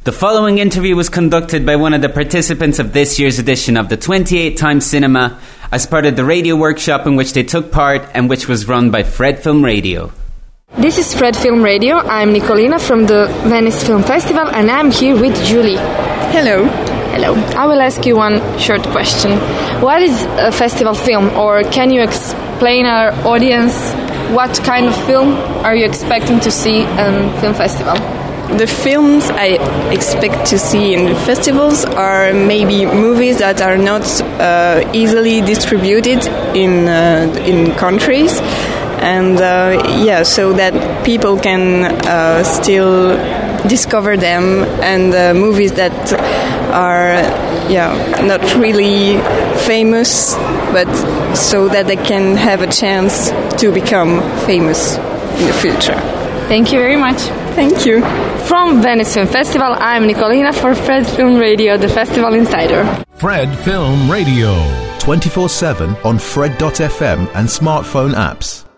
The following interview was conducted by one of the participants of this year's edition of the 28 Times Cinema as part of the radio workshop in which they took part and which was run by Fred Film Radio. This is Fred Film Radio. I'm Nicolina from the Venice Film Festival and I'm here with Julie. Hello. Hello. I will ask you one short question. What is a festival film, or can you explain our audience what kind of film are you expecting to see in film festival? The films I expect to see in the festivals are maybe movies that are not easily distributed in countries, and so that people can still discover them, and movies that are not really famous, but so that they can have a chance to become famous in the future. Thank you very much. Thank you. From Venice Film Festival, I'm Nicolina for Fred Film Radio, the Festival Insider. Fred Film Radio. 24/7 on Fred.fm and smartphone apps.